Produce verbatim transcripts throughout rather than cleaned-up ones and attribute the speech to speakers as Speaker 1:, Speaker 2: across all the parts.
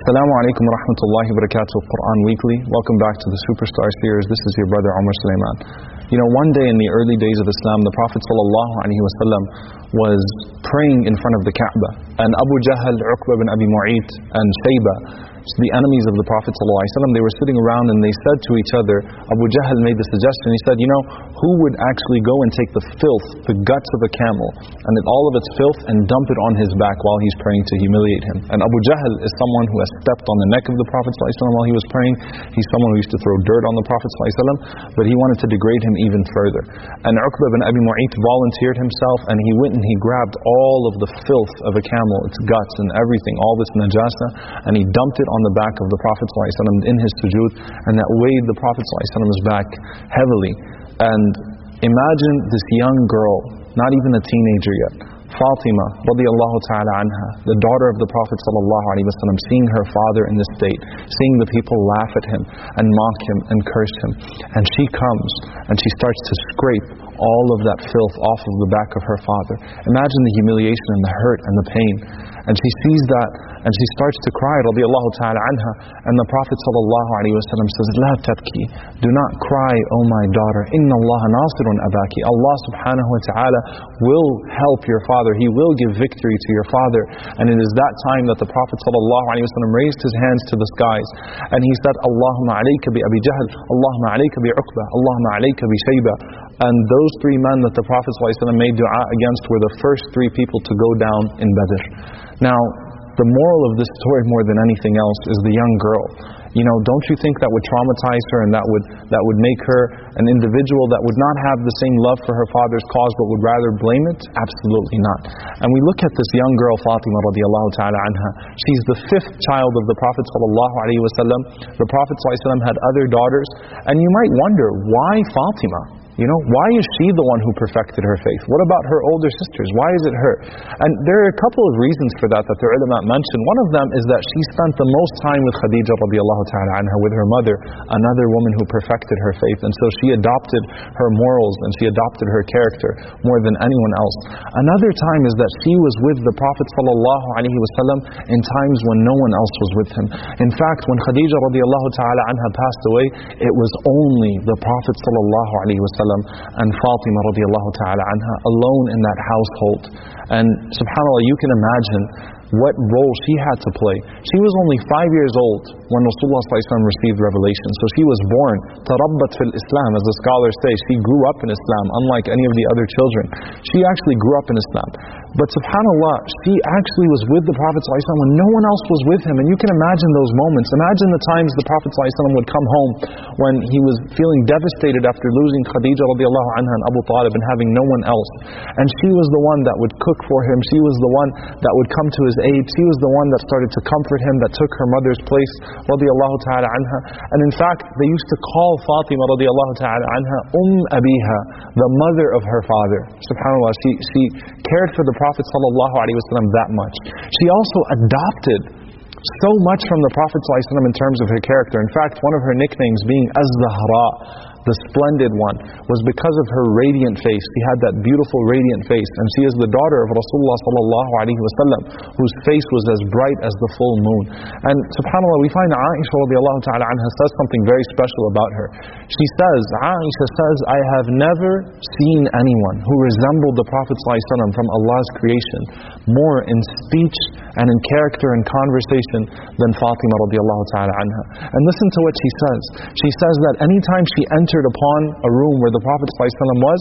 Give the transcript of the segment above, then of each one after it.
Speaker 1: Assalamu alaikum wa rahmatullahi wa barakatuh, Quran Weekly. Welcome back to the Superstar Series. This is your brother Omar Sulaiman. You know, one day in the early days of Islam, the Prophet sallallahu alaihi wasallam was praying in front of the Kaaba, and Abu Jahl, Uqba bin Abi Mu'ayt, and Shayba, the enemies of the Prophet sallallahu alaihi wasallam, they were sitting around and they said to each other, Abu Jahl made the suggestion, he said, you know, who would actually go and take the filth, the guts of a camel, and all of its filth, and dump it on his back while he's praying to humiliate him? And Abu Jahl is someone who has stepped on the neck of the Prophet sallallahu alaihi wasallam while he was praying. He's someone who used to throw dirt on the Prophet sallallahu alaihi wasallam, but he wanted to degrade him even further. And Uqba bin Abi Mu'ayt volunteered himself, and he went and he grabbed all of the filth of a camel, its guts and everything, all this najasa, and he dumped it on the back of the Prophet sallallahu alaihi wasallam in his sujood, and that weighed the Prophet sallallahu alaihi wasallam's back heavily. And imagine this young girl, not even a teenager yet, Fatima radiallahu ta'ala anha, the daughter of the Prophet sallallahu alaihi wasallam, seeing her father in this state, seeing the people laugh at him and mock him and curse him, and she comes and she starts to scrape all of that filth off of the back of her father. Imagine the humiliation and the hurt and the pain. And she sees that and she starts to cry radiallahu ta'ala anha, and the Prophet sallallahu alaihi wasallam says, La tabki, do not cry, O my daughter, inna Allah nasirun abaki, Allah subhanahu wa ta'ala will help your father, He will give victory to your father. And it is that time that the Prophet sallallahu alaihi wasallam raised his hands to the skies and he said, Allahumma alayka bi Abi Jahl, Allahumma alayka bi Uqba, Allahumma alayka bi Shayba. And those three men that the Prophet sallallahu alaihi wasallam made dua against were the first three people to go down in Badr. Now, the moral of this story more than anything else is the young girl. You know, don't you think that would traumatize her and that would that would make her an individual that would not have the same love for her father's cause but would rather blame it? Absolutely not. And we look at this young girl, Fatima radiallahu ta'ala anha. She's the fifth child of the Prophet sallallahu alaihi wasallam. The Prophet sallallahu alaihi wasallam had other daughters. And you might wonder, why Fatima? You know, why is she the one who perfected her faith? What about her older sisters? Why is it her? And there are a couple of reasons for that that the ulama mention. One of them is that she spent the most time with Khadija radiallahu ta'ala anha, with her mother, another woman who perfected her faith. And so she adopted her morals and she adopted her character more than anyone else. Another time is that she was with the Prophet sallallahu alaihi wasallam in times when no one else was with him. In fact, when Khadija radiallahu ta'ala anha passed away, it was only the Prophet sallallahu alaihi wasallam and Fatima radiallahu ta'ala anha alone in that household. And subhanAllah, you can imagine what role she had to play. She was only five years old when Rasulullah sallallahu alaihi wasallam received revelation. So she was born, tarabbat fil Islam, as the scholars say. She grew up in Islam, unlike any of the other children. She actually grew up in Islam. But subhanAllah, she actually was with the Prophet sallallahu alaihi wasallam when no one else was with him. And you can imagine those moments. Imagine the times the Prophet sallallahu alaihi wasallam would come home when he was feeling devastated after losing Khadija radiallahu anha and Abu Talib and having no one else. And she was the one that would cook for him. She was the one that would come to his aid. She was the one that started to comfort him, that took her mother's place radiallahu ta'ala anha. And in fact, they used to call Fatima radiallahu ta'ala anha Umm Abiha, the mother of her father. SubhanAllah, she, she cared for the Prophet sallallahu alaihi wasallam that much. She also adopted so much from the Prophet sallallahu alaihi wasallam in terms of her character. In fact, one of her nicknames being Az-Zahra, the splendid one, was because of her radiant face. She had that beautiful radiant face, and she is the daughter of Rasulullah sallallahu alaihi wasallam, whose face was as bright as the full moon. And subhanAllah, we find Aisha radiallahu ta'ala anha says something very special about her. She says, Aisha says, I have never seen anyone who resembled the Prophet sallallahu alaihi wasallam from Allah's creation more in speech and in character and conversation than Fatima radiallahu ta'ala anha. And listen to what she says. She says that anytime she entered upon a room where the Prophet ﷺ was,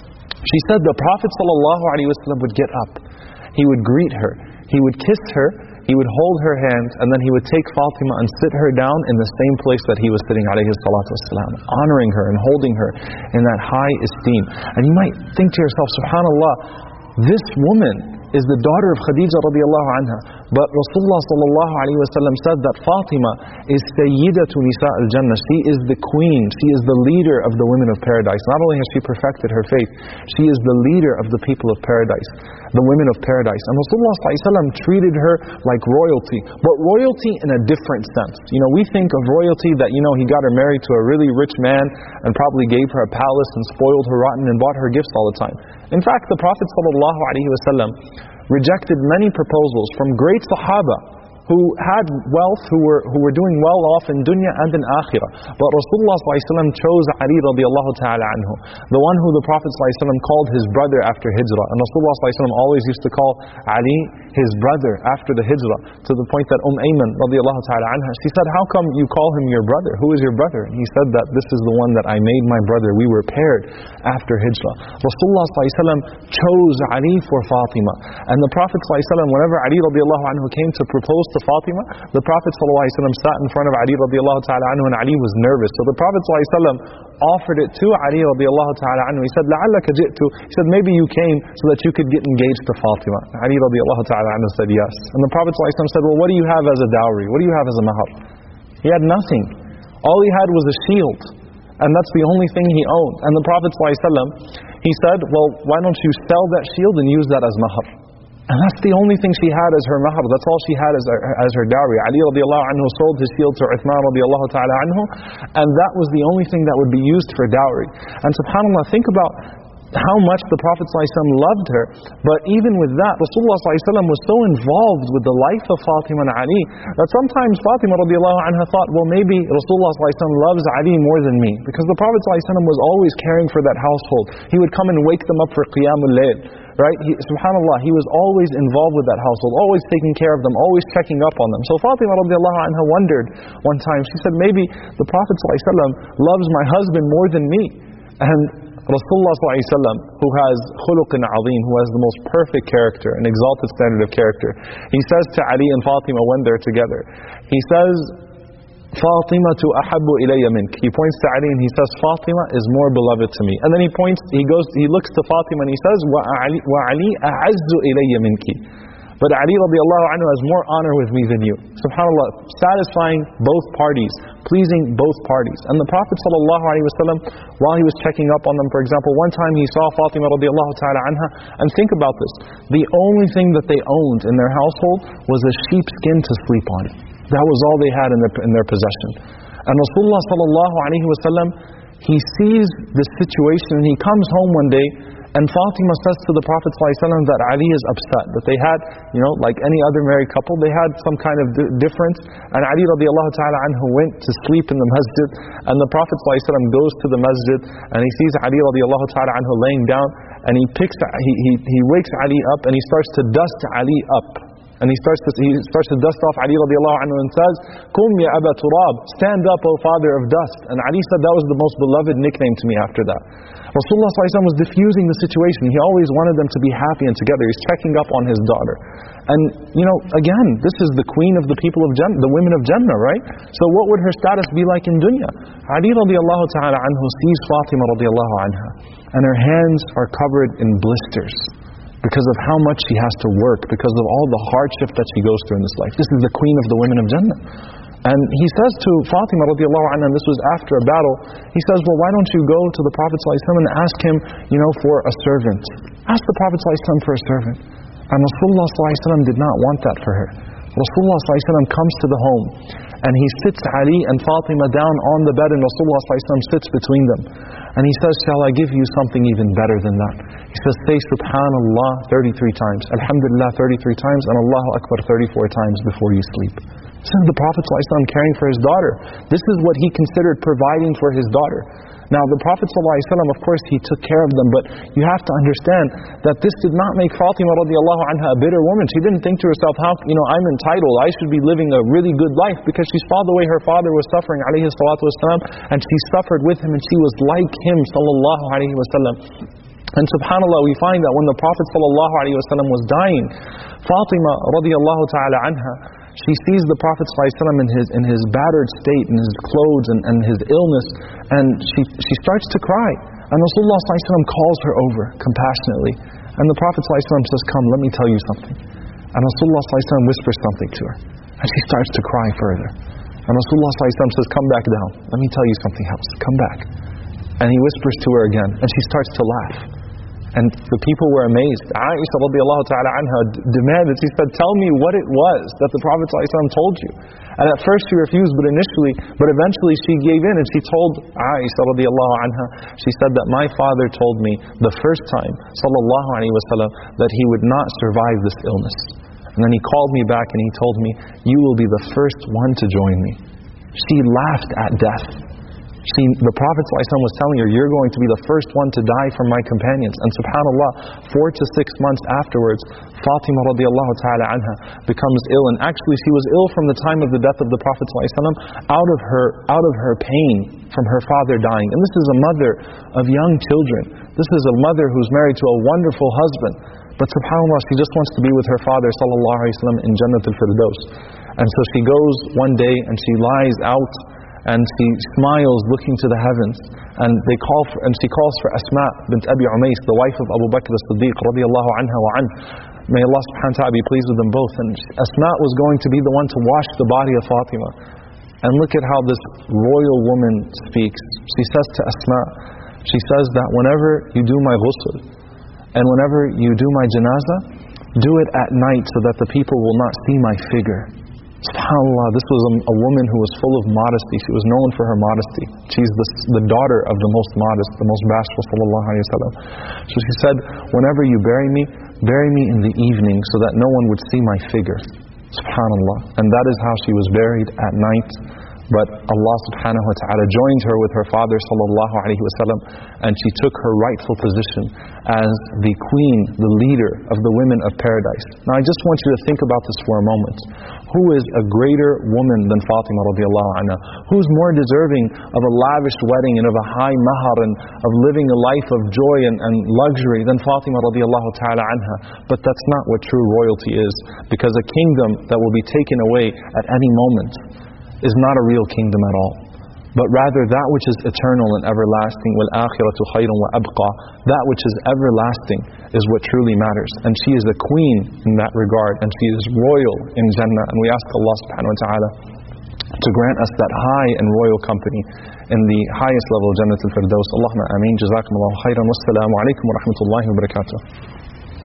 Speaker 1: she said the Prophet ﷺ would get up, he would greet her, he would kiss her, he would hold her hand, and then he would take Fatima and sit her down in the same place that he was sitting alayhi salatu wasalam, honoring her and holding her in that high esteem. And you might think to yourself, subhanAllah, this woman is the daughter of Khadija radiallahu anha. But Rasulullah sallallahu alaihi wasallam said that Fatima is Sayyidatu Nisa al-Jannah. She is the queen. She is the leader of the women of paradise. Not only has she perfected her faith, she is the leader of the people of paradise, the women of paradise. And Rasulullah sallallahu alaihi wasallam treated her like royalty, but royalty in a different sense. You know, we think of royalty that, you know, he got her married to a really rich man and probably gave her a palace and spoiled her rotten and bought her gifts all the time. In fact, the Prophet sallallahu alaihi wasallam rejected many proposals from great Sahaba who had wealth, who were who were doing well off in dunya and in akhirah. But Rasulullah sallallahu alaihi wasallam chose Ali radiallahu ta'ala anhu, the one who the Prophet sallallahu alaihi wasallam called his brother after hijrah. And Rasulullah sallallahu alaihi wasallam always used to call Ali his brother after the hijrah, to the point that Umm Ayman radiallahu ta'ala anha, she said, how come you call him your brother? Who is your brother? And he said that this is the one that I made my brother. We were paired after hijrah. Rasulullah sallallahu alaihi wasallam chose Ali for Fatima. And the Prophet sallallahu alaihi wasallam, whenever Ali radiallahu anhu came to propose to Fatima, the Prophet ﷺ sat in front of Ali radiallahu ta'ala anhu, and Ali was nervous. So the Prophet ﷺ offered it to Ali radiallahu ta'ala anhu. He said, لَعَلَّكَ جِئْتُ. He said, maybe you came so that you could get engaged to Fatima. Ali radiallahu ta'ala anhu said yes. And the Prophet ﷺ said, well, what do you have as a dowry? What do you have as a mahar? He had nothing. All he had was a shield. And that's the only thing he owned. And the Prophet ﷺ, he said, well, why don't you sell that shield and use that as mahar? And that's the only thing she had as her mahar. That's all she had as her, as her dowry. Ali radiallahu anhu sold his shield to Uthman radiallahu ta'ala anhu, and that was the only thing that would be used for dowry. And subhanAllah, think about how much the Prophet ﷺ loved her. But even with that, Rasulullah ﷺ was so involved with the life of Fatima and Ali that sometimes Fatima radiallahu anha thought, well, maybe Rasulullah ﷺ loves Ali more than me, because the Prophet ﷺ was always caring for that household. He would come and wake them up for Qiyamul Layl. Right? He, subhanAllah, he was always involved with that household, always taking care of them, always checking up on them. So Fatima radiallahu anha wondered one time, she said, maybe the Prophet ﷺ loves my husband more than me. And Rasulullah ﷺ, who has khuluqin azim, who has the most perfect character, an exalted standard of character, he says to Ali and Fatima when they're together, he says, Fatimatu ahabbu ilayya mink. He points to Ali and he says, Fatima is more beloved to me. And then he points, he goes, he looks to Fatima and he says, Wa Ali, wa Ali a'azzu ilayya minki. But Ali radiallahu anhu has more honor with me than you. SubhanAllah, satisfying both parties, pleasing both parties. And the Prophet sallallahu alaihi wasallam, while he was checking up on them, for example, one time he saw Fatima radiallahu ta'ala anha, and think about this, the only thing that they owned in their household was a sheepskin to sleep on. That was all they had in their, in their possession. And Rasulullah sallallahu alaihi wasallam, he sees this situation and he comes home one day, and Fatima says to the Prophet ﷺ that Ali is upset, that they had, you know, like any other married couple, they had some kind of difference, and Ali radiallahu ta'ala anhu went to sleep in the masjid, and the Prophet ﷺ goes to the masjid, and he sees Ali radiallahu ta'ala anhu laying down, and he picks, he, he, he wakes Ali up, and he starts to dust Ali up. And he starts to, he starts to dust off Ali radiallahu anhu and says, Kum ya Aba Turab, stand up, O father of dust. And Ali said that was the most beloved nickname to me after that. Rasulullah sallallahu alaihi wasallam was diffusing the situation. He always wanted them to be happy and together. He's checking up on his daughter. And, you know, again, this is the queen of the people of Jannah, the women of Jannah, right? So what would her status be like in dunya? Ali radiallahu ta'ala anhu sees Fatima radiallahu anha, and her hands are covered in blisters, because of how much she has to work, because of all the hardship that she goes through in this life. This is the queen of the women of Jannah. And he says to Fatima radiallahu anha, and this was after a battle, he says, well, why don't you go to the Prophet sallallahu alaihi wasallam and ask him, you know, for a servant. Ask the Prophet sallallahu alaihi wasallam for a servant. And Rasulullah sallallahu alaihi wasallam did not want that for her. Rasulullah sallallahu alaihi wasallam comes to the home, and he sits Ali and Fatima down on the bed, and Rasulullah sallallahu alaihi wasallam sits between them. And he says, shall I give you something even better than that? He says, say Subhanallah thirty-three times, Alhamdulillah thirty-three times, and Allahu Akbar thirty-four times before you sleep. This is the Prophet ﷺ caring for his daughter. This is what he considered providing for his daughter. Now the Prophet ﷺ, of course, he took care of them, but you have to understand that this did not make Fatima radiallahu anha a bitter woman. She didn't think to herself, how, you know, I'm entitled, I should be living a really good life, because she saw the way her father was suffering, alayhi salatu wasalam, and she suffered with him, and she was like him, sallallahu alayhi wasallam. And subhanAllah, we find that when the Prophet sallallahu alayhi wasallam was dying, Fatima radiallahu ta'ala anha, she sees the Prophet ﷺ in his in his battered state, in his clothes and, and his illness, and she she starts to cry. And Rasulullah ﷺ calls her over compassionately, and the Prophet ﷺ says, "Come, let me tell you something." And Rasulullah ﷺ whispers something to her, and she starts to cry further. And Rasulullah ﷺ says, "Come back down. Let me tell you something else. Come back." And he whispers to her again, and she starts to laugh. And the people were amazed. Aisha radiallahu ta'ala anha demanded, she said, tell me what it was that the Prophet ﷺ told you. And at first she refused, but initially, but eventually she gave in, and she told Aisha radiallahu anha, she said that my father told me the first time, sallallahu alayhi wa sallam, that he would not survive this illness. And then he called me back and he told me, you will be the first one to join me. She laughed at death. She, the Prophet ﷺ was telling her, you're going to be the first one to die from my companions. And subhanAllah, four to six months afterwards, Fatima radiallahu ta'ala anha becomes ill. And actually she was ill from the time of the death of the Prophet ﷺ out of her, out of her pain from her father dying. And this is a mother of young children. This is a mother who's married to a wonderful husband. But subhanAllah, she just wants to be with her father sallallahu alaihi wasallam in Jannat al-Firdaus. And so she goes one day and she lies out and she smiles looking to the heavens, and they call for, and she calls for Asma bint Abi Umays, the wife of Abu Bakr as-Siddiq radiyallahu anha wa an. May Allah subhanahu wa ta'ala be pleased with them both. And Asma was going to be the one to wash the body of Fatima. And look at how this royal woman speaks. She says to Asma, she says that whenever you do my ghusl and whenever you do my janazah, do it at night so that the people will not see my figure. SubhanAllah, this was a, a woman who was full of modesty. She was known for her modesty. She's the, the daughter of the most modest, the most bashful sallallahu alayhi wa sallam. So she said, whenever you bury me, bury me in the evening so that no one would see my figure. SubhanAllah. And that is how she was buried at night. But Allah subhanahu wa ta'ala joined her with her father sallallahu alayhi wa sallam, and she took her rightful position as the queen, the leader of the women of paradise. Now I just want you to think about this for a moment. Who is a greater woman than Fatima radiallahu anha? Who's more deserving of a lavish wedding and of a high mahar and of living a life of joy and, and luxury than Fatima radiallahu ta'ala anha? But that's not what true royalty is, because a kingdom that will be taken away at any moment is not a real kingdom at all, but rather that which is eternal and everlasting. وَالْآخِرَةُ خَيْرٌ وَأَبْقَى. That which is everlasting is what truly matters. And she is a queen in that regard, and she is royal in Jannah. And we ask Allah subhanahu wa ta'ala to grant us that high and royal company in the highest level of Jannat al-Firdaus. Allahumma ameen. Jazakumullahu khairan. Wassalamu alaikum wa rahmatullahi wa barakatuh.